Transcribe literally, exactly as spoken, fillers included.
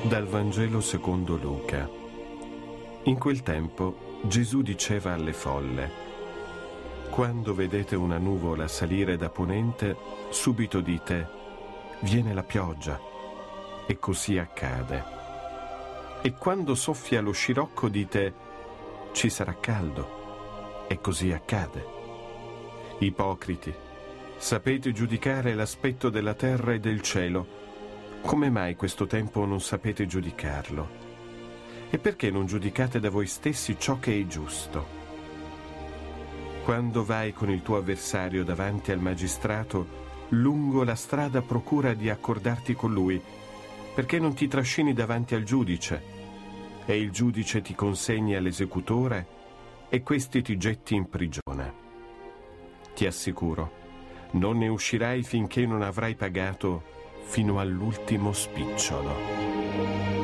Dal Vangelo secondo Luca. In quel tempo Gesù diceva alle folle: quando vedete una nuvola salire da ponente, subito dite: viene la pioggia, e così accade. E quando soffia lo scirocco dite: ci sarà caldo, e così accade. Ipocriti, sapete giudicare l'aspetto della terra e del cielo. Come mai questo tempo non sapete giudicarlo? E perché non giudicate da voi stessi ciò che è giusto? Quando vai con il tuo avversario davanti al magistrato, lungo la strada procura di accordarti con lui, perché non ti trascini davanti al giudice, e il giudice ti consegni all'esecutore, e questi ti getti in prigione. Ti assicuro, non ne uscirai finché non avrai pagato fino all'ultimo spicciolo.